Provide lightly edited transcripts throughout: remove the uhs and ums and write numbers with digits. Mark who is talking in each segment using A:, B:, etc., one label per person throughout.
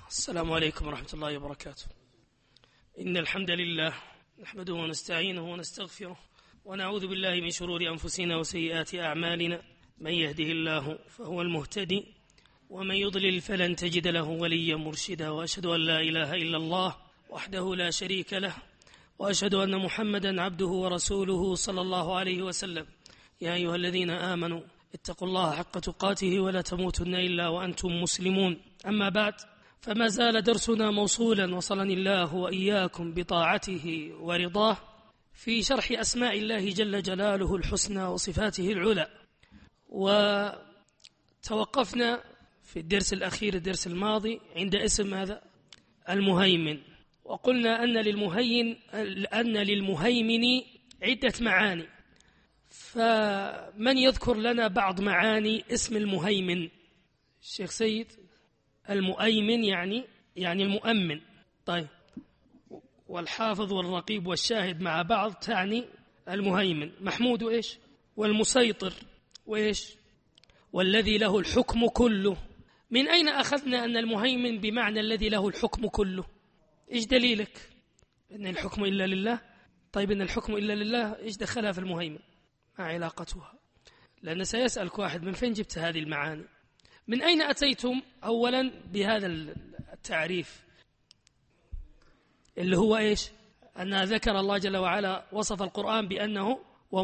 A: السلام عليكم ورحمة الله وبركاته. إن الحمد لله نحمده ونستعينه ونستغفره ونعوذ بالله من شرور أنفسنا وسيئات أعمالنا. من يهده الله فهو المهتدي ومن يضلل فلن تجد له وليا مرشدا. وأشهد أن لا إله إلا الله وحده لا شريك له وأشهد أن محمدا عبده ورسوله صلى الله عليه وسلم. يا أيها الذين آمنوا اتقوا الله حق تقاته ولا تموتن إلا وأنتم مسلمون. أما بعد، فما زال درسنا موصولا وصلني الله وإياكم بطاعته ورضاه في شرح أسماء الله جل جلاله الحسنى وصفاته العلى. وتوقفنا في الدرس الأخير الدرس الماضي عند اسم هذا المهيمن، وقلنا أن للمهيمن عدة معاني. فمن يذكر لنا بعض معاني اسم المهيمن؟ الشيخ سيد. المؤيمن يعني المؤمن. طيب، والحافظ والرقيب والشاهد مع بعض تعني المهيمن. محمود وإيش؟ والمسيطر وإيش؟ والذي له الحكم كله. من أين أخذنا أن المهيمن بمعنى الذي له الحكم كله؟ إيش دليلك؟ إن الحكم إلا لله. طيب، إن الحكم إلا لله إيش دخلها في المهيمن؟ ما علاقتها؟ لأن سيسألك واحد من فين جبت هذه المعاني؟ من أين أتيتم أولا بهذا التعريف اللي هو إيش؟ أن ذكر الله جل وعلا وصف القرآن بأنه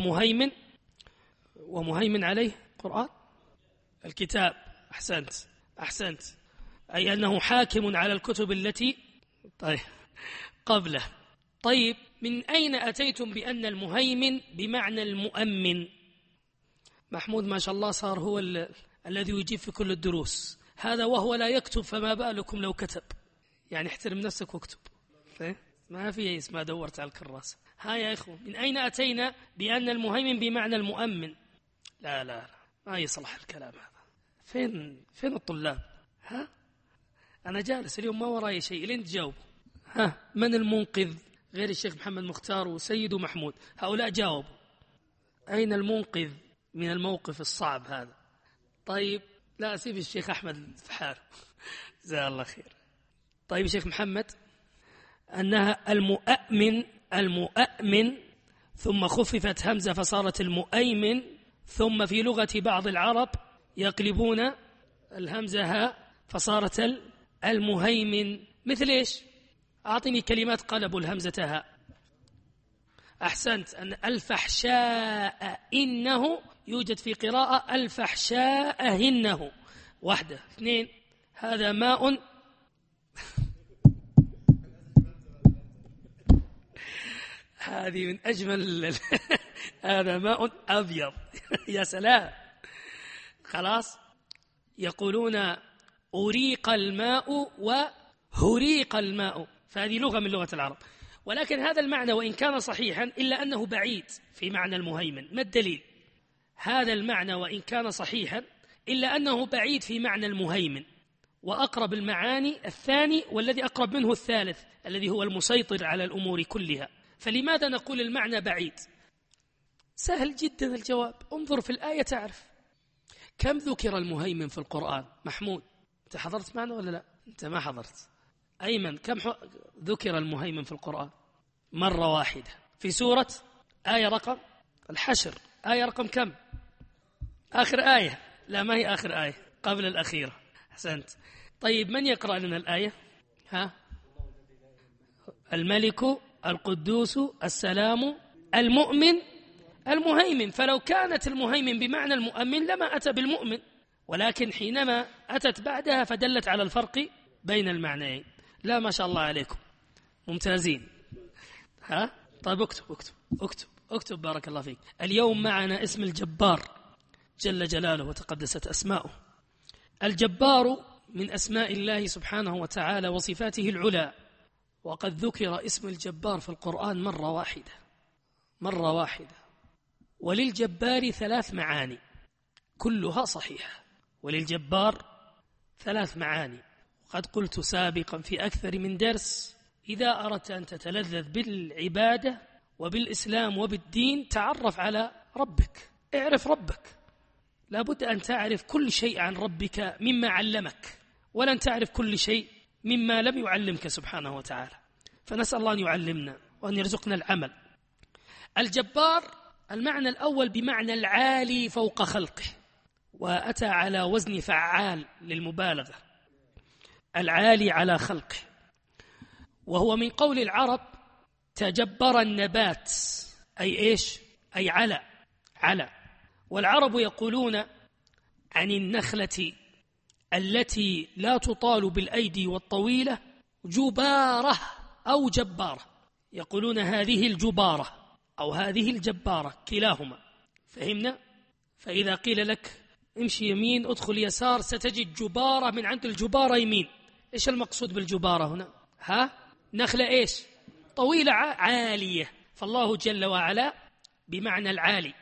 A: ومهيمن عليه قرآن الكتاب. أحسنت، أي أنه حاكم على الكتب التي قبله. طيب، من أين أتيتم بأن المهيمن بمعنى المؤمن؟ محمود ما شاء الله صار هو الذي يجيب في كل الدروس، هذا وهو لا يكتب، فما بالكم لو كتب؟ يعني احترم نفسك واكتب. ما في اسمها دورت على الكراسة. ها يا إخوة، من أين أتينا بأن المهيمن بمعنى المؤمن؟ لا ما يصلح الكلام هذا. فين الطلاب؟ ها، أنا جالس اليوم ما وراي شيء لين تجاوب. ها، من المنقذ غير الشيخ محمد مختار وسيد ومحمود؟ هؤلاء جاوبوا. أين المنقذ من الموقف الصعب هذا؟ طيب، لا أسيب الشيخ أحمد في حاله جزاه الله خير. طيب الشيخ محمد، أنها المؤمن ثم خففت همزة فصارت المؤيمن، ثم في لغة بعض العرب يقلبون الهمزة هاء فصارت المهيمن. مثل إيش؟ أعطني كلمات قلبوا الهمزة هاء. أحسنت. أن الفحشاء إنه يوجد في قراءة الفحشاء هنه. 1 2. هذا ماء هذه من أجمل هذا ماء أبيض يا سلام. خلاص، يقولون أريق الماء وهريق الماء، فهذه لغة من لغة العرب. ولكن هذا المعنى وإن كان صحيحا إلا أنه بعيد في معنى المهيمن. ما الدليل؟ هذا المعنى وإن كان صحيحا إلا أنه بعيد في معنى المهيمن، وأقرب المعاني الثاني، والذي أقرب منه الثالث الذي هو المسيطر على الأمور كلها. فلماذا نقول المعنى بعيد؟ سهل جدا الجواب. انظر في الآية تعرف. كم ذكر المهيمن في القرآن؟ محمود، أنت حضرت معنا ولا لا؟ أنت ما حضرت. أيمن، كم ذكر المهيمن في القرآن؟ مرة واحدة في سورة آية رقم الحشر. آية رقم كم؟ آخر آية. لا، ما هي آخر آية، قبل الأخيرة. أحسنت. طيب، من يقرأ لنا الآية؟ ها؟ الملك القدوس السلام المؤمن المهيمن. فلو كانت المهيمن بمعنى المؤمن لما أتى بالمؤمن، ولكن حينما أتت بعدها فدلت على الفرق بين المعنيين. لا، ما شاء الله عليكم ممتازين. ها؟ طيب، اكتب بارك الله فيك. اليوم معنا اسم الجبار جل جلاله وتقدست أسماؤه. الجبار من أسماء الله سبحانه وتعالى وصفاته العلى، وقد ذكر اسم الجبار في القرآن مرة واحدة. وللجبار 3 معاني كلها صحيحة. وللجبار 3 معاني. قد قلت سابقا في أكثر من درس: إذا أردت أن تتلذذ بالعبادة وبالإسلام وبالدين تعرف على ربك، اعرف ربك. لابد أن تعرف كل شيء عن ربك مما علمك، ولن تعرف كل شيء مما لم يعلمك سبحانه وتعالى، فنسأل الله أن يعلمنا وأن يرزقنا العمل. الجبار المعنى الأول بمعنى العالي فوق خلقه، وأتى على وزن فعال للمبالغة، العالي على خلقه، وهو من قول العرب تجبر النبات، أي إيش؟ أي على. والعرب يقولون عن النخلة التي لا تطال بالأيدي والطويلة جبارة أو جبارة، يقولون هذه الجبارة أو هذه الجبارة، كلاهما، فهمنا؟ فإذا قيل لك امشي يمين ادخل يسار ستجد جبارة من عند الجبارة يمين، إيش المقصود بالجبارة هنا؟ نخلة إيش؟ طويلة عالية، فالله جل وعلا بمعنى العالي.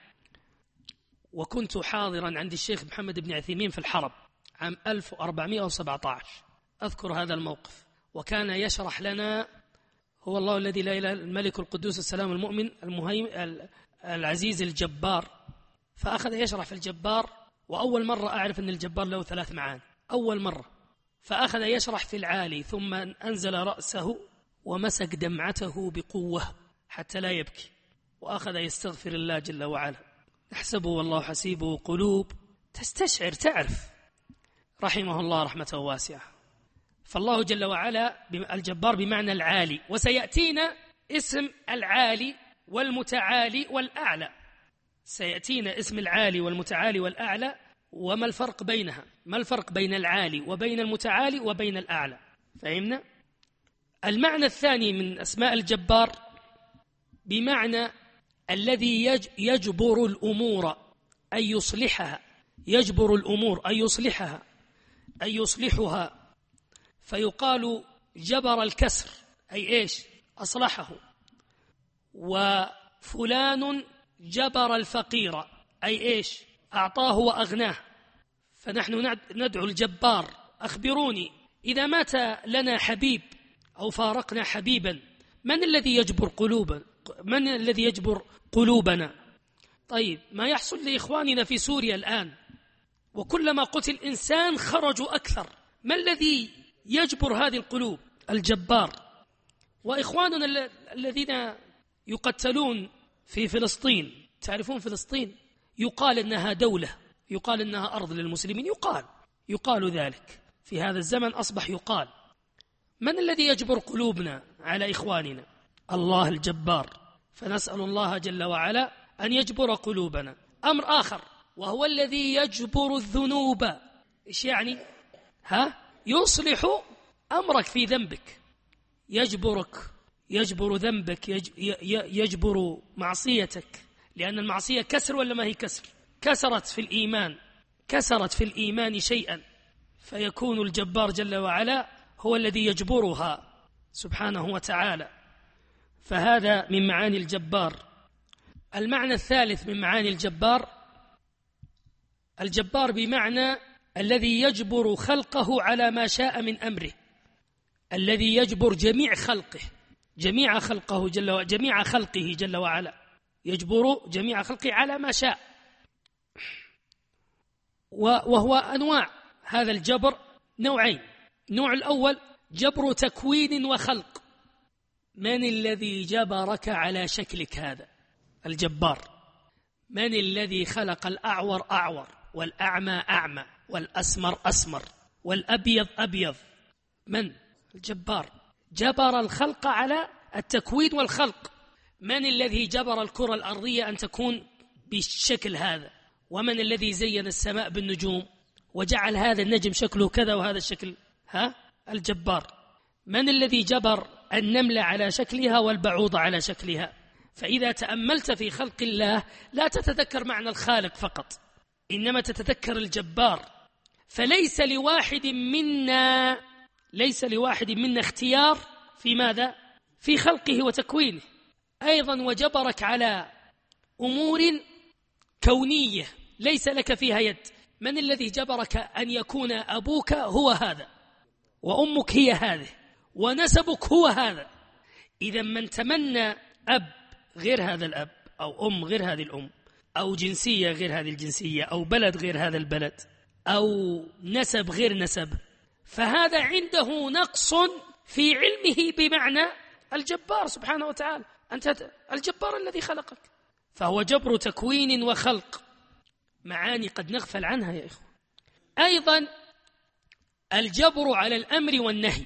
A: وكنت حاضرا عند الشيخ محمد بن عثيمين في الحرم عام 1417، أذكر هذا الموقف، وكان يشرح لنا هو الله الذي لا إله إلا الملك القدوس السلام المؤمن المهيمن العزيز الجبار، فأخذ يشرح في الجبار، وأول مرة أعرف أن الجبار له 3 معاني، أول مرة، فأخذ يشرح في العالي، ثم أنزل رأسه ومسك دمعته بقوة حتى لا يبكي، وأخذ يستغفر الله جل وعلا، نحسبه والله حسيبه قلوب تستشعر تعرف، رحمه الله رحمة واسعة. فالله جل وعلا الجبار بمعنى العالي، وسيأتينا اسم العالي والمتعالي والأعلى، سيأتينا اسم العالي والمتعالي والأعلى، وما الفرق بينها؟ ما الفرق بين العالي وبين المتعالي وبين الأعلى؟ فهمنا؟ المعنى الثاني من أسماء الجبار بمعنى الذي يجبر الأمور أن يصلحها، يجبر الأمور أن يصلحها، أن يصلحها، فيقال جبر الكسر، أي إيش؟ أصلحه. وفلان جبر الفقير، أي إيش؟ أعطاه وأغناه. فنحن ندعو الجبار أخبروني إذا مات لنا حبيب أو فارقنا حبيبا من الذي يجبر قلوبنا؟ من الذي يجبر قلوبنا؟ طيب ما يحصل لإخواننا في سوريا الآن، وكلما قتل إنسان خرجوا أكثر، ما الذي يجبر هذه القلوب؟ الجبار. وإخواننا الذين يقتلون في فلسطين، تعرفون فلسطين يقال إنها دولة، يقال إنها أرض للمسلمين، يقال ذلك في هذا الزمن، أصبح يقال. من الذي يجبر قلوبنا على إخواننا؟ الله الجبار. فنسأل الله جل وعلا أن يجبر قلوبنا. أمر آخر وهو الذي يجبر الذنوب، إيش يعني؟ يصلح أمرك في ذنبك، يجبر ذنبك، يجبر معصيتك، لأن المعصية كسر ولا ما هي كسر؟ كسرت في الإيمان شيئا، فيكون الجبار جل وعلا هو الذي يجبرها سبحانه وتعالى. فهذا من معاني الجبار. المعنى الثالث من معاني الجبار بمعنى الذي يجبر خلقه على ما شاء من أمره، الذي يجبر جميع خلقه جل وعلا، يجبر جميع خلقه على ما شاء. وهو أنواع هذا الجبر نوعين. النوع الأول جبر تكوين وخلق، من الذي جبرك على شكلك هذا؟ الجبار. من الذي خلق الأعور أعور والأعمى أعمى والأسمر أسمر والأبيض أبيض؟ من؟ الجبار. جبر الخلق على التكوين والخلق. من الذي جبر الكرة الأرضية أن تكون بالشكل هذا؟ ومن الذي زين السماء بالنجوم وجعل هذا النجم شكله كذا وهذا الشكل؟ الجبار. من الذي جبر النملة على شكلها والبعوضة على شكلها؟ فإذا تأملت في خلق الله لا تتذكر معنى الخالق فقط، إنما تتذكر الجبار. فليس لواحد منا اختيار في ماذا؟ في خلقه وتكوينه. أيضا وجبرك على أمور كونية ليس لك فيها يد. من الذي جبرك أن يكون أبوك هو هذا، وأمك هي هذه، ونسبك هو هذا؟ إذا من تمنى أب غير هذا الأب، أو أم غير هذه الأم، أو جنسية غير هذه الجنسية، أو بلد غير هذا البلد، أو نسب غير نسب، فهذا عنده نقص في علمه بمعنى الجبار سبحانه وتعالى. أنت الجبار الذي خلقك، فهو جبر تكوين وخلق، معاني قد نغفل عنها يا إخوة. أيضا الجبر على الأمر والنهي.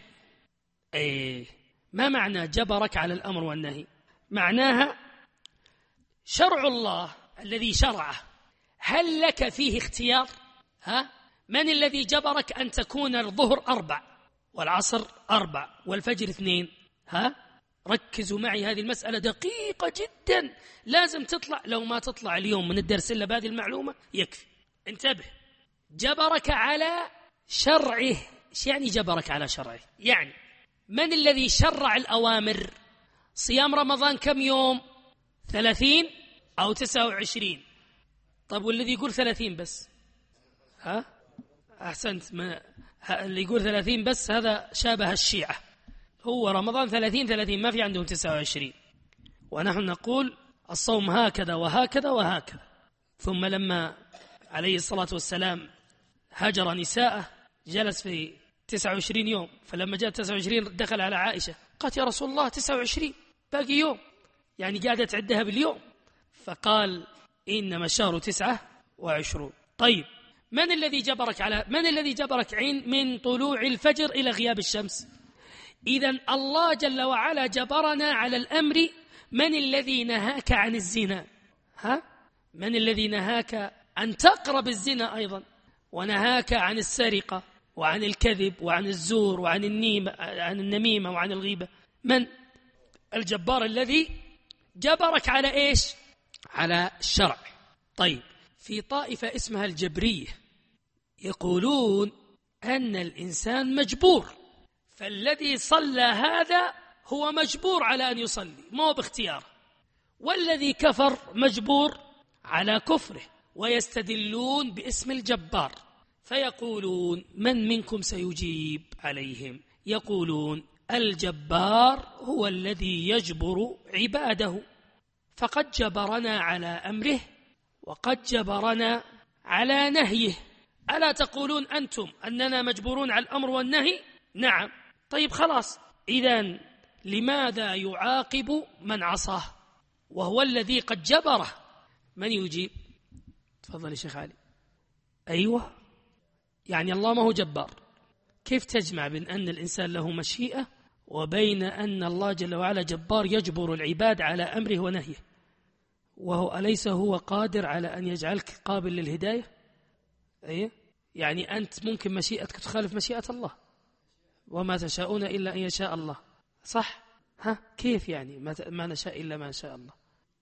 A: ما معنى جبرك على الأمر والنهي؟ معناها شرع الله الذي شرعه، هل لك فيه اختيار؟ من الذي جبرك أن تكون الظهر 4 والعصر 4 والفجر 2؟ ركزوا معي، هذه المسألة دقيقة جدا، لازم تطلع. لو ما تطلع اليوم من الدرس إلا بهذه المعلومة يكفي. انتبه، جبرك على شرعه. ايش يعني جبرك على شرعه؟ يعني من الذي شرع الأوامر؟ صيام رمضان كم يوم؟ 30 أو 29؟ طب والذي يقول 30 بس؟ أحسنت، اللي يقول 30 بس هذا شابه الشيعة. هو رمضان 30 ما في عندهم 29. ونحن نقول الصوم هكذا وهكذا وهكذا. ثم لما عليه الصلاة والسلام هجر نساءه جلس في 29 يوم، فلما جاء 29 دخل على عائشة قالت: يا رسول الله 29 باقي يوم، يعني قاعدة تعدها باليوم. فقال: إنما الشهر 29. طيب من الذي جبرك من طلوع الفجر إلى غياب الشمس؟ إذن الله جل وعلا جبرنا على الأمر. من الذي نهاك عن الزنا؟ من الذي نهاك أن تقرب الزنا أيضا، ونهاك عن السرقة وعن الكذب وعن الزور وعن النميمة وعن الغيبة؟ من؟ الجبار الذي جبرك على إيش؟ على الشرع. طيب في طائفة اسمها الجبرية يقولون أن الإنسان مجبور، فالذي صلى هذا هو مجبور على أن يصلي، ما باختيار، والذي كفر مجبور على كفره، ويستدلون باسم الجبار. فيقولون: من منكم سيجيب عليهم؟ يقولون: الجبار هو الذي يجبر عباده، فقد جبرنا على أمره وقد جبرنا على نهيه. ألا تقولون أنتم أننا مجبورون على الأمر والنهي؟ نعم. طيب خلاص، إذن لماذا يعاقب من عصاه وهو الذي قد جبره؟ من يجيب؟ تفضل يا شيخ علي. أيوة، يعني الله ما هو جبار. كيف تجمع بين أن الإنسان له مشيئة وبين أن الله جل وعلا جبار يجبر العباد على أمره ونهيه؟ وهو أليس هو قادر على أن يجعلك قابل للهداية؟ أيه؟ يعني أنت ممكن مشيئتك تخالف مشيئة الله، وما تشاءون إلا أن يشاء الله، صح؟ كيف يعني ما نشاء إلا ما شاء الله؟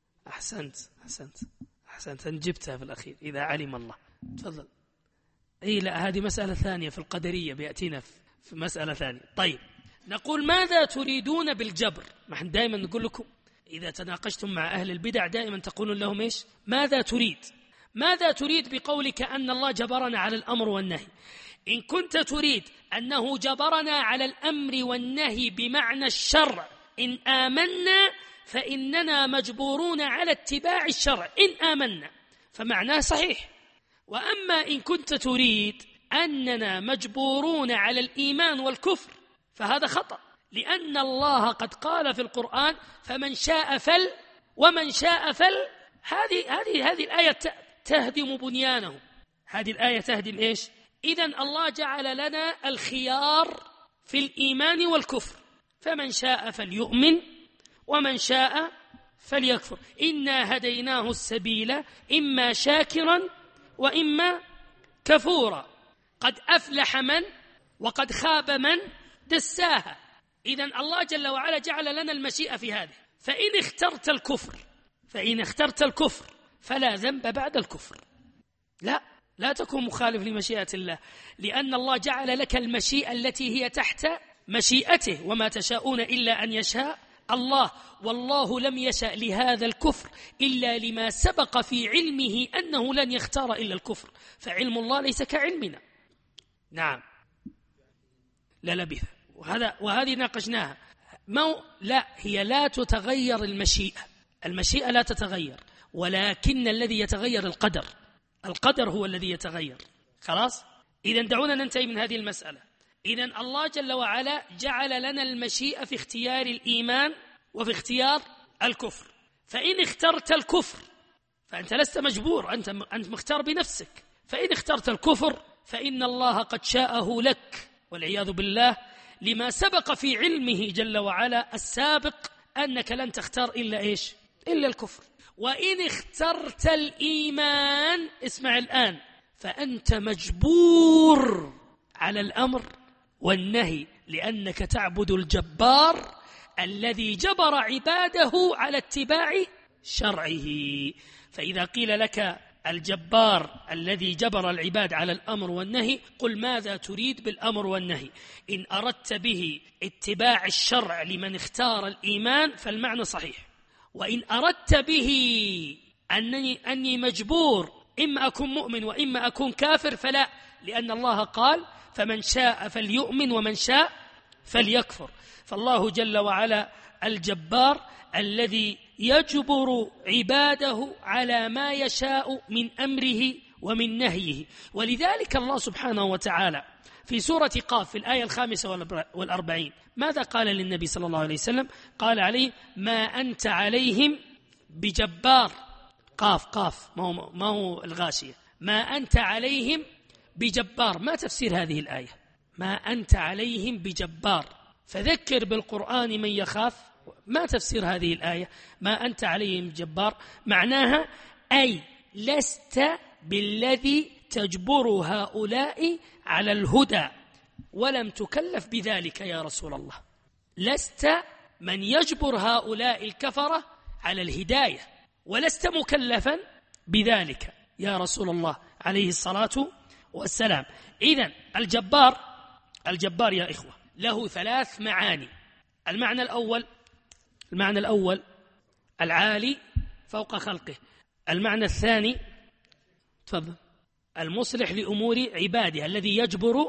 A: أحسنت أن جبتها في الأخير، إذا علم الله. تفضل. لا، هذه مسألة ثانية في القدرية، بيأتينا في مسألة ثانية. طيب نقول: ماذا تريدون بالجبر؟ ما احنا دائما نقول لكم إذا تناقشتم مع أهل البدع دائما تقولون لهم إيش؟ ماذا تريد؟ ماذا تريد بقولك أن الله جبرنا على الأمر والنهي؟ إن كنت تريد أنه جبرنا على الأمر والنهي بمعنى الشرع، إن آمنا فإننا مجبورون على اتباع الشرع إن آمنا، فمعناه صحيح. وأما إن كنت تريد أننا مجبورون على الإيمان والكفر فهذا خطأ، لأن الله قد قال في القرآن: فمن شاء فل ومن شاء فل. هذه الآية تهدم بنيانه، هذه الآية تهدم إيش؟ إذن الله جعل لنا الخيار في الإيمان والكفر، فمن شاء فليؤمن ومن شاء فليكفر. إنا هديناه السبيل إما شاكرا وإما كفورا، قد أفلح من وقد خاب من دساها. إذن الله جل وعلا جعل لنا المشيئة في هذه. فإن اخترت الكفر فلا ذنب بعد الكفر. لا تكون مخالف لمشيئة الله، لأن الله جعل لك المشيئة التي هي تحت مشيئته، وما تشاءون إلا أن يشاء الله. والله لم يشأ لهذا الكفر إلا لما سبق في علمه أنه لن يختار إلا الكفر، فعلم الله ليس كعلمنا. نعم، لا لبث. وهذه ناقشناها. هي لا تتغير المشيئة لا تتغير، ولكن الذي يتغير القدر هو الذي يتغير. خلاص؟ إذن دعونا ننتهي من هذه المسألة. إذن الله جل وعلا جعل لنا المشيئة في اختيار الإيمان وفي اختيار الكفر. فإن اخترت الكفر فأنت لست مجبور، أنت مختار بنفسك. فإن اخترت الكفر فإن الله قد شاءه لك والعياذ بالله، لما سبق في علمه جل وعلا السابق أنك لن تختار إلا إيش؟ إلا الكفر. وإن اخترت الإيمان، اسمع الآن، فأنت مجبور على الأمر والنهي، لأنك تعبد الجبار الذي جبر عباده على اتباع شرعه. فإذا قيل لك الجبار الذي جبر العباد على الأمر والنهي، قل ماذا تريد بالأمر والنهي؟ إن أردت به اتباع الشرع لمن اختار الإيمان فالمعنى صحيح، وإن أردت به أني مجبور إما أكون مؤمن وإما أكون كافر فلا، لأن الله قال فمن شاء فليؤمن ومن شاء فليكفر. فالله جل وعلا الجبار الذي يجبر عباده على ما يشاء من أمره ومن نهيه. ولذلك الله سبحانه وتعالى في سورة قاف في الآية 45 ماذا قال للنبي صلى الله عليه وسلم؟ قال عليه ما أنت عليهم بجبار. قاف ما هو الغاشية. ما أنت عليهم بجبار. ما تفسير هذه الآية؟ ما أنت عليهم بجبار، فذكر بالقرآن من يخاف. ما تفسير هذه الآية؟ ما أنت عليهم بجبار معناها أي لست بالذي تجبر هؤلاء على الهدى، ولم تكلف بذلك يا رسول الله. لست من يجبر هؤلاء الكفرة على الهداية، ولست مكلفا بذلك يا رسول الله عليه الصلاة والسلام. إذن الجبار يا إخوة له 3 معاني. المعنى الأول العالي فوق خلقه. المعنى الثاني تفضل المصلح لأمور عباده الذي يجبر.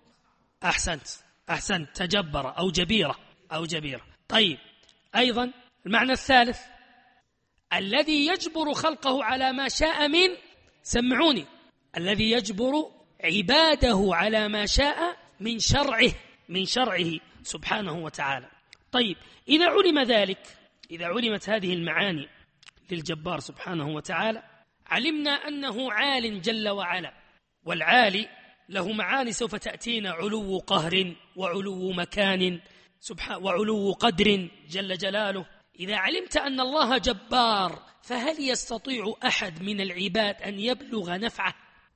A: أحسنت تجبر أو جبيرة. طيب أيضا المعنى الثالث الذي يجبر خلقه على ما شاء سمعوني، الذي يجبر عباده على ما شاء من شرعه سبحانه وتعالى. طيب إذا علم ذلك، إذا علمت هذه المعاني للجبار سبحانه وتعالى، علمنا أنه عال جل وعلا، والعالي له معاني سوف تأتينا: علو قهر وعلو مكان وعلو قدر جل جلاله. إذا علمت أن الله جبار، فهل يستطيع أحد من العباد أن يبلغ نفعه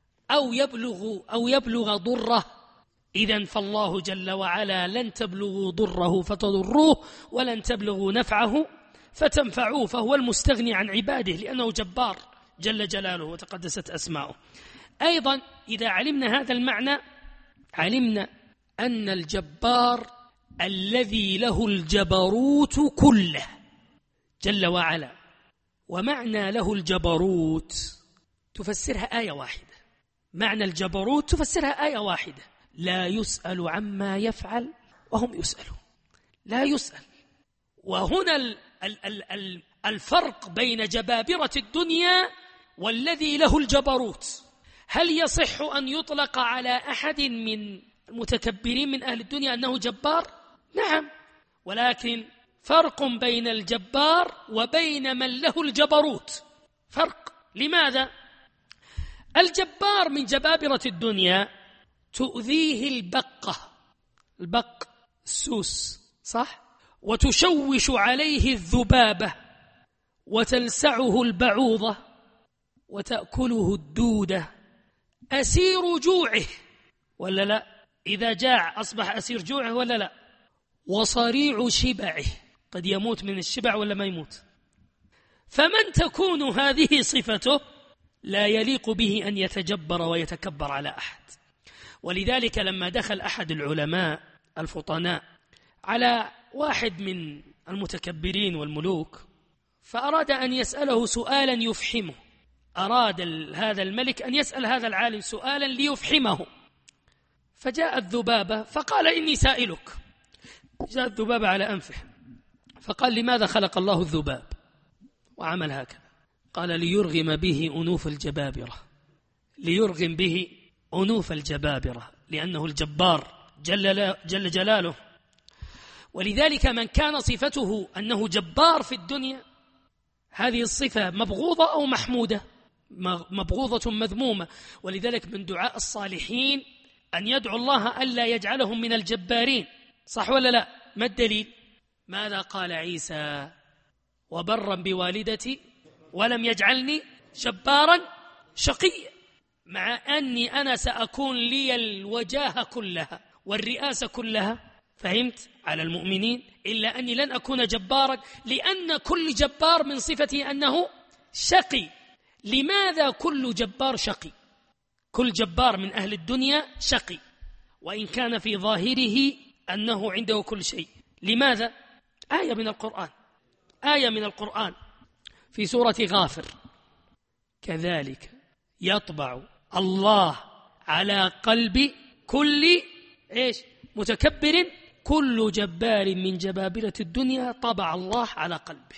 A: أو يبلغ ضره؟ إذن فالله جل وعلا لن تبلغوا ضره فتضروه، ولن تبلغوا نفعه فتنفعوه، فهو المستغني عن عباده لأنه جبار جل جلاله وتقدست أسماؤه. أيضا إذا علمنا هذا المعنى، علمنا أن الجبار الذي له الجبروت كله جل وعلا. ومعنى له الجبروت تفسرها آية واحدة. معنى الجبروت تفسرها آية واحدة: لا يسأل عما يفعل وهم يسألون. لا يسأل. وهنا الفرق بين جبابرة الدنيا والذي له الجبروت. هل يصح أن يطلق على أحد من المتكبرين من أهل الدنيا أنه جبار؟ نعم، ولكن فرق بين الجبار وبين من له الجبروت، فرق. لماذا؟ الجبار من جبابرة الدنيا تؤذيه البق السوس، صح؟ وتشوش عليه الذبابة، وتلسعه البعوضة، وتأكله الدودة. أسير جوعه ولا لا؟ إذا جاع أصبح أسير جوعه ولا لا؟ وصريع شبعه، قد يموت من الشبع ولا ما يموت. فمن تكون هذه صفته لا يليق به أن يتجبر ويتكبر على أحد. ولذلك لما دخل أحد العلماء الفطناء على واحد من المتكبرين والملوك، فأراد أن يسأله سؤالا يفحمه. أراد هذا الملك أن يسأل هذا العالم سؤالا ليفحمه. فجاء الذبابة فقال: إني سائلك. جاء الذبابة على أنفه فقال: لماذا خلق الله الذباب؟ وعمل هكذا، قال: ليرغم به أنوف الجبابرة. ليرغم به أنوف الجبابرة، لأنه الجبار جل جلاله. ولذلك من كان صفته أنه جبار في الدنيا، هذه الصفة مبغوضة أو محمودة؟ مبغوضة مذمومة. ولذلك من دعاء الصالحين أن يدعو الله ألا يجعلهم من الجبارين، صح ولا لا؟ ما الدليل؟ ماذا قال عيسى؟ وبرا بوالدتي ولم يجعلني جبارا شقيا، مع أني أنا سأكون لي الوجاهة كلها والرئاسة كلها، فهمت، على المؤمنين، إلا أني لن أكون جبارا، لأن كل جبار من صفته أنه شقي. لماذا كل جبار شقي؟ كل جبار من أهل الدنيا شقي، وإن كان في ظاهره أنه عنده كل شيء. لماذا؟ آية من القرآن في سورة غافر: كذلك يطبع الله على قلب كل متكبر، كل جبار من جبابرة الدنيا طبع الله على قلبه.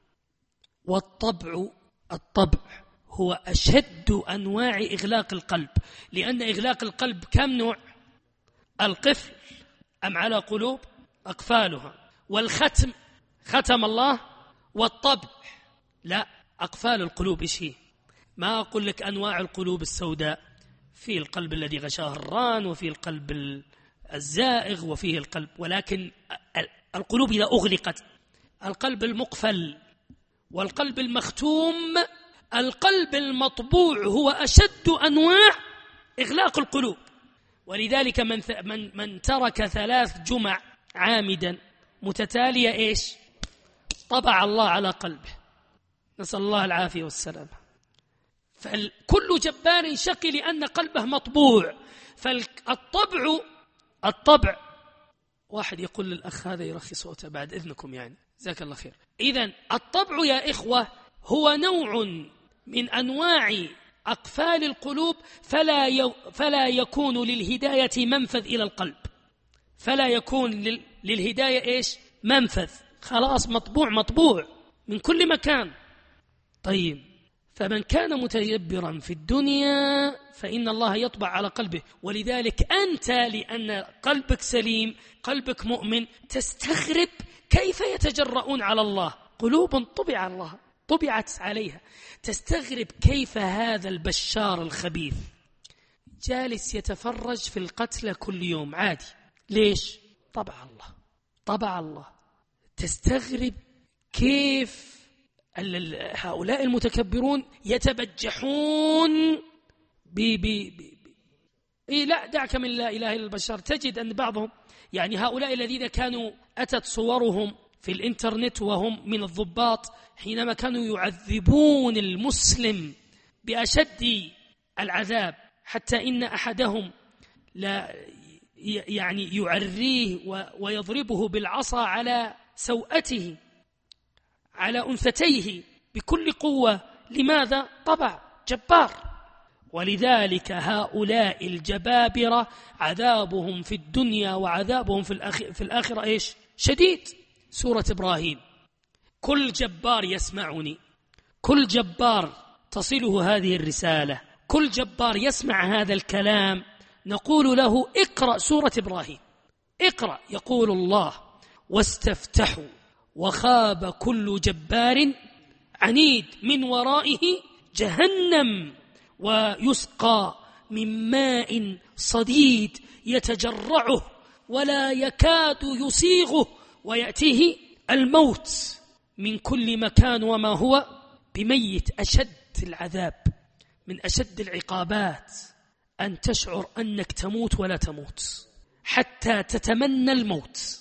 A: الطبع هو أشد أنواع إغلاق القلب، لأن إغلاق القلب كم نوع؟ القفل، أم على قلوب أقفالها، والختم ختم الله، والطبع لا، أقفال القلوب إيش هي؟ ما أقول لك أنواع القلوب السوداء، في القلب الذي غشاه الران، وفي القلب الزائغ، وفيه القلب، ولكن القلوب إذا أغلقت، القلب المقفل والقلب المختوم، القلب المطبوع هو أشد أنواع إغلاق القلوب. ولذلك من ترك 3 جمع عامدا متتالية طبع الله على قلبه، نسأل الله العافية والسلام. فكل جبار شقي لأن قلبه مطبوع. فالطبع واحد يقول للأخ هذا يرخي صوته بعد إذنكم، يعني جزاك الله خير. إذن الطبع يا إخوة هو نوع من أنواع أقفال القلوب، فلا يكون للهداية منفذ إلى القلب، فلا يكون للهداية منفذ، خلاص مطبوع من كل مكان. طيب، فمن كان متجبرا في الدنيا فإن الله يطبع على قلبه. ولذلك أنت لأن قلبك سليم، قلبك مؤمن، تستغرب كيف يتجرؤون على الله، قلوب طبعت عليها، تستغرب كيف هذا البشار الخبيث جالس يتفرج في القتلى كل يوم عادي. ليش؟ طبع الله. تستغرب كيف هؤلاء المتكبرون يتبجحون لا دعك من لا إله إلا البشر. تجد أن بعضهم، يعني هؤلاء الذين كانوا أتت صورهم في الإنترنت وهم من الضباط، حينما كانوا يعذبون المسلم بأشد العذاب، حتى إن أحدهم لا يعني يعريه ويضربه بالعصا على سوءته، على أنثتيه بكل قوة. لماذا؟ طبع جبار. ولذلك هؤلاء الجبابرة عذابهم في الدنيا وعذابهم في الآخرة شديد. سورة إبراهيم: كل جبار يسمعني، كل جبار تصله هذه الرسالة، كل جبار يسمع هذا الكلام، نقول له اقرأ سورة إبراهيم، اقرأ. يقول الله: واستفتحوا وخاب كل جبار عنيد من ورائه جهنم ويسقى من ماء صديد يتجرعه ولا يكاد يسيغه ويأتيه الموت من كل مكان وما هو بميت. أشد العذاب، من أشد العقابات أن تشعر أنك تموت ولا تموت، حتى تتمنى الموت،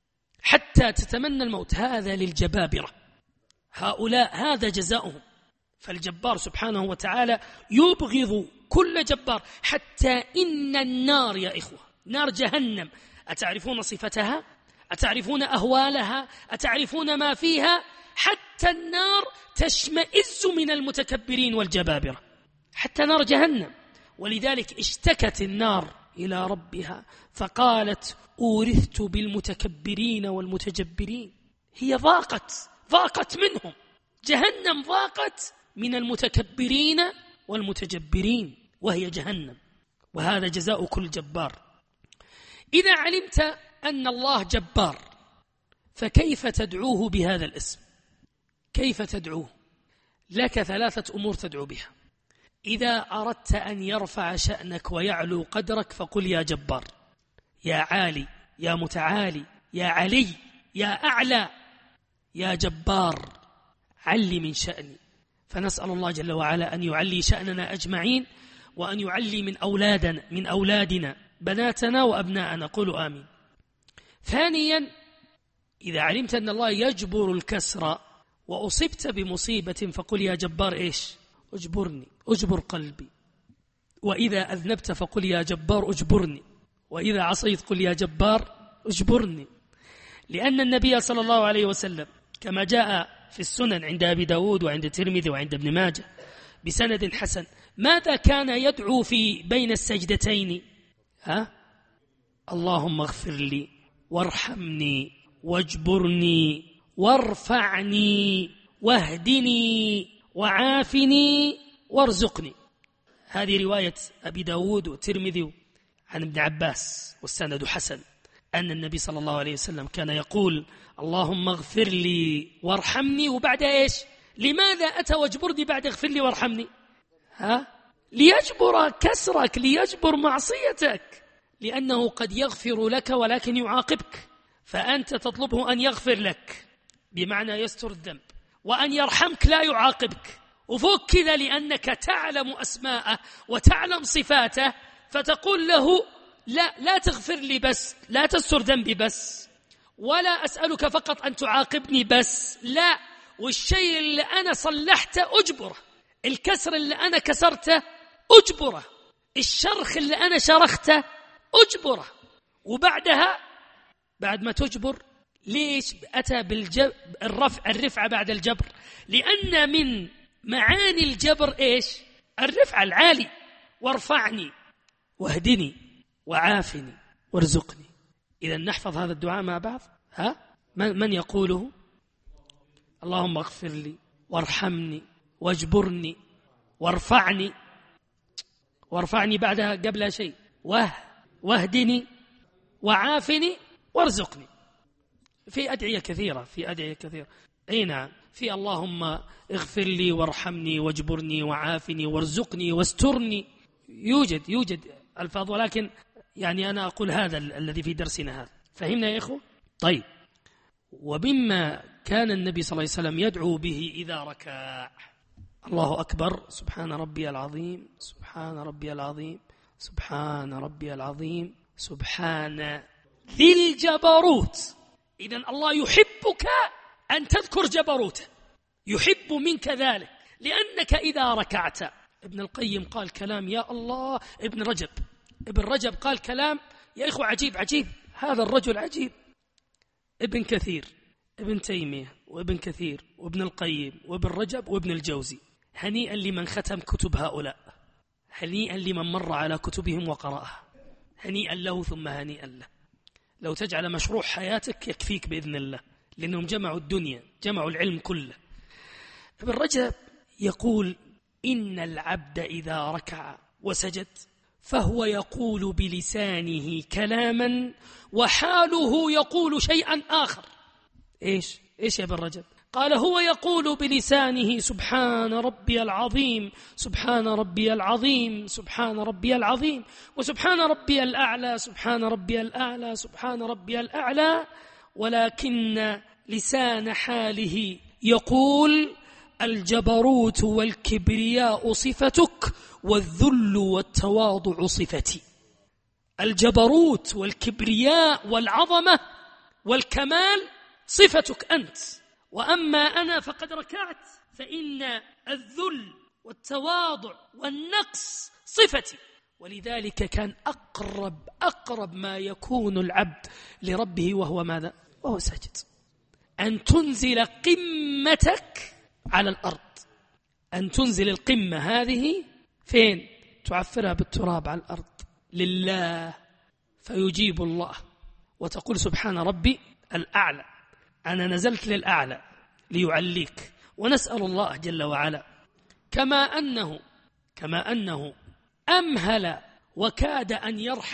A: هذا للجبابرة، هؤلاء هذا جزاؤهم. فالجبار سبحانه وتعالى يبغض كل جبار، حتى إن النار يا إخوة، نار جهنم، أتعرفون صفتها؟ أتعرفون أهوالها؟ أتعرفون ما فيها؟ حتى النار تشمئز من المتكبرين والجبابرة، حتى نار جهنم. ولذلك اشتكت النار إلى ربها فقالت: أورثت بالمتكبرين والمتجبرين. هي ضاقت منهم، جهنم ضاقت من المتكبرين والمتجبرين، وهي جهنم، وهذا جزاء كل جبار. إذا علمت أن الله جبار فكيف تدعوه بهذا الاسم؟ كيف تدعوه؟ لك 3 أمور تدعو بها. إذا أردت أن يرفع شأنك ويعلو قدرك فقل يا جبار، يا عالي، يا متعالي، يا علي، يا أعلى، يا جبار، علي من شأني. فنسأل الله جل وعلا أن يعلي شأننا أجمعين، وأن يعلي من أولادنا بناتنا وأبناءنا. قولوا آمين. ثانيا، إذا علمت أن الله يجبر الكسر وأصبت بمصيبة فقل يا جبار إيش؟ أجبرني، أجبر قلبي. وإذا أذنبت فقل يا جبار أجبرني، وإذا عصيت قل يا جبار أجبرني. لأن النبي صلى الله عليه وسلم كما جاء في السنن عند أبي داود وعند الترمذي وعند ابن ماجه بسند حسن، ماذا كان يدعو في بين السجدتين؟ اللهم اغفر لي وارحمني واجبرني وارفعني واهدني وعافني وارزقني. هذه رواية أبي داود والترمذي عن ابن عباس والسند حسن، أن النبي صلى الله عليه وسلم كان يقول اللهم اغفر لي وارحمني، وبعد إيش؟ لماذا أتى واجبرني بعد اغفر لي وارحمني؟ ليجبر كسرك، ليجبر معصيتك، لأنه قد يغفر لك ولكن يعاقبك، فأنت تطلبه أن يغفر لك بمعنى يستر الذنب، وأن يرحمك لا يعاقبك. وفوق كذا لأنك تعلم أسماءه وتعلم صفاته فتقول له لا تغفر لي بس، لا تستر ذنبي بس، ولا أسألك فقط أن تعاقبني بس، لا، والشيء اللي أنا صلحته أجبره، الكسر اللي أنا كسرته أجبره، الشرخ اللي أنا شرخته أجبره. وبعدها بعد ما تجبر ليش أتى الرفعة بعد الجبر؟ لأن من معاني الجبر إيش؟ الرفع العالي. وارفعني واهدني وعافني وارزقني. إذا نحفظ هذا الدعاء مع بعض. من يقوله؟ اللهم اغفر لي وارحمني واجبرني وارفعني بعدها قبل شيء، واهدني وعافني وارزقني. في أدعية كثيرة، أي نعم، في اللهم اغفر لي وارحمني واجبرني وعافني وارزقني واسترني. يوجد ألفاظ، ولكن يعني أنا أقول هذا الذي في درسنا هذا. فهمنا يا إخوة؟ طيب، ومما كان النبي صلى الله عليه وسلم يدعو به إذا ركع: الله أكبر، سبحان ربي العظيم، سبحان ربي العظيم، سبحان ربي العظيم، سبحان ذي الجبروت. إذن الله يحبك أن تذكر جبروته، يحب منك ذلك، لأنك إذا ركعت. ابن القيم قال كلام يا الله، ابن رجب قال كلام يا إخوة عجيب، هذا الرجل عجيب. ابن كثير، ابن تيمية، وابن كثير، وابن القيم، وابن رجب، وابن الجوزي. هنيئا لمن ختم كتب هؤلاء، هنيئا لمن مر على كتبهم وقرأها، هنيئا له ثم هنيئا له. لو تجعل مشروع حياتك يكفيك بإذن الله، لأنهم جمعوا الدنيا، جمعوا العلم كله. ابن رجب يقول: إن العبد إذا ركع وسجد فهو يقول بلسانه كلاما وحاله يقول شيئا آخر. إيش يا ابن رجب؟ قال: هو يقول بلسانه سبحان ربي العظيم، سبحان ربي العظيم، سبحان ربي العظيم، وسبحان ربي الأعلى، سبحان ربي الأعلى، سبحان ربي الأعلى، ولكن لسان حاله يقول: الجبروت والكبرياء صفتك والذل والتواضع صفتي. الجبروت والكبرياء والعظمة والكمال صفتك أنت، وأما أنا فقد ركعت فإن الذل والتواضع والنقص صفتي. ولذلك كان أقرب ما يكون العبد لربه وهو ماذا؟ وهو ساجد. أن تنزل قمتك على الأرض، أن تنزل القمة هذه فين؟ تعفرها بالتراب على الأرض لله، فيجيب الله وتقول سبحان ربي الأعلى، أنا نزلت للأعلى ليعليك. ونسأل الله جل وعلا كما أنه أمهل وكاد أن يرحم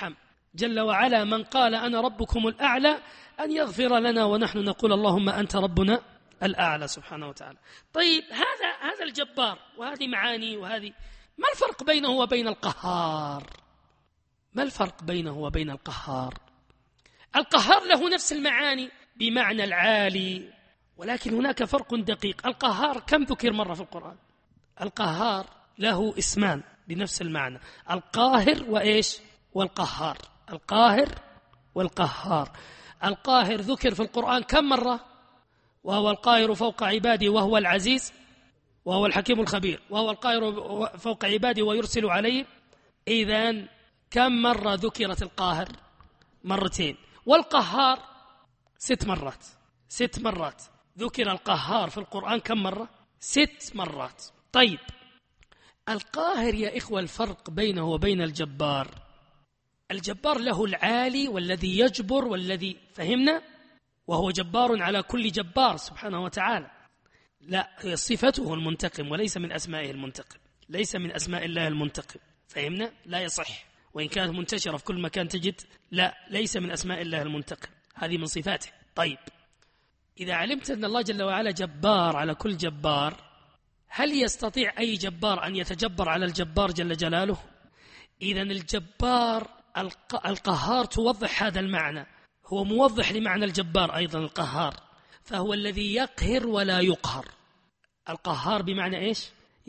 A: جل وعلا من قال أنا ربكم الأعلى أن يغفر لنا ونحن نقول اللهم أنت ربنا الأعلى سبحانه وتعالى. طيب هذا الجبار وهذه معاني وهذه، ما الفرق بينه وبين القهار؟ ما الفرق بينه وبين القهار؟ القهار له نفس المعاني بمعنى العالي، ولكن هناك فرق دقيق. القهار كم ذكر مرة في القرآن؟ القهار له اسمان بنفس المعنى، القاهر وإيش؟ والقهار. القاهر والقهار. القاهر ذكر في القرآن كم مرة؟ وهو القاهر فوق عباده وهو العزيز وهو الحكيم الخبير، وهو القاهر فوق عباده ويرسل عليه. إذن كم مرة ذكرت القاهر؟ مرتين. والقهار 6 مرات. 6 مرات ذكر القهار في القرآن. كم مرة؟ 6 مرات. طيب القاهر يا إخوة الفرق بينه وبين الجبار، الجبار له العالي والذي يجبر والذي فهمنا، وهو جبار على كل جبار سبحانه وتعالى. لا، هي صفته المنتقم وليس من أسمائه المنتقم، ليس من أسماء الله المنتقم. فهمنا؟ لا يصح، وإن كانت منتشرة في كل مكان تجد، لا، ليس من أسماء الله المنتقم، هذه من صفاته. طيب إذا علمت أن الله جل وعلا جبار على كل جبار، هل يستطيع أي جبار أن يتجبر على الجبار جل جلاله؟ إذن الجبار القهار توضح هذا المعنى، هو موضح لمعنى الجبار أيضا القهار، فهو الذي يقهر ولا يقهر. القهار بمعنى إيش؟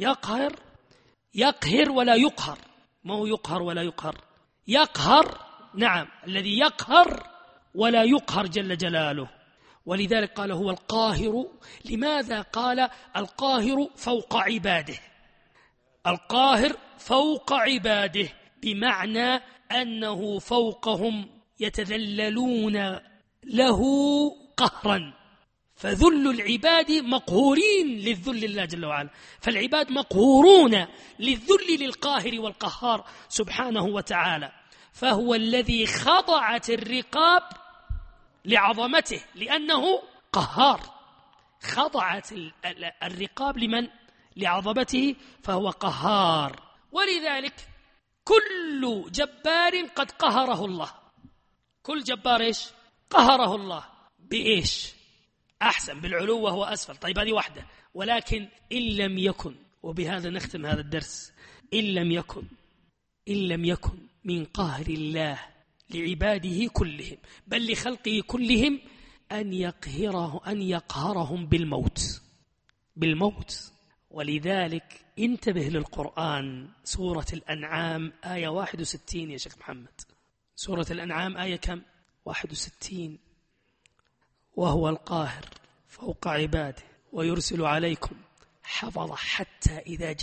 A: يقهر ولا يقهر، ما هو يقهر ولا يقهر، يقهر، نعم، الذي يقهر ولا يقهر جل جلاله. ولذلك قال هو القاهر. لماذا قال القاهر فوق عباده؟ القاهر فوق عباده بمعنى أنه فوقهم يتذللون له قهرا، فذل العباد مقهورين للذل الله جل وعلا، فالعباد مقهورون للذل للقاهر والقهار سبحانه وتعالى. فهو الذي خضعت الرقاب لعظمته لأنه قهار، خضعت الرقاب لمن؟ لعظمته، فهو قهار. ولذلك كل جبار قد قهره الله، كل جبار إيش؟ قهره الله. بإيش؟ أحسن، بالعلو وهو أسفل. طيب هذه واحدة. ولكن إن لم يكن، وبهذا نختم هذا الدرس، إن لم يكن من قهر الله لعباده كلهم بل لخلقه كلهم أن يقهرهم بالموت. ولذلك انتبه للقرآن، سورة الأنعام آية 61 يا شيخ محمد، سورة الأنعام آية كم؟ 61. وهو القاهر فوق عباده ويرسل عليكم حفظ حتى إذا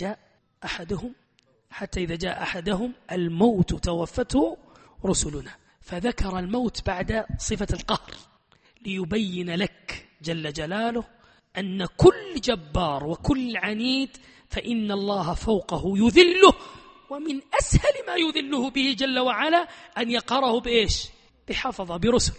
A: جاء أحدهم الموت توفته رسلنا. فذكر الموت بعد صفة القهر ليبين لك جل جلاله أن كل جبار وكل عنيد فإن الله فوقه يذله، ومن أسهل ما يذله به جل وعلا أن يقهره بإيش؟ بحفظ، برسل،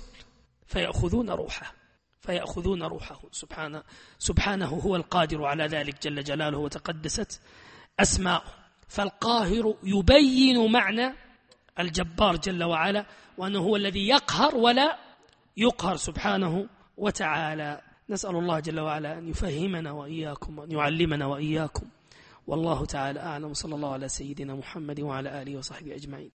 A: فيأخذون روحه سبحانه هو القادر على ذلك جل جلاله وتقدست أسماؤه. فالقاهر يبين معنى الجبار جل وعلا، وأنه هو الذي يقهر ولا يقهر سبحانه وتعالى. نسأل الله جل وعلا أن يفهمنا وإياكم وأن يعلمنا وإياكم، والله تعالى أعلم. صلى الله على سيدنا محمد وعلى آله وصحبه أجمعين.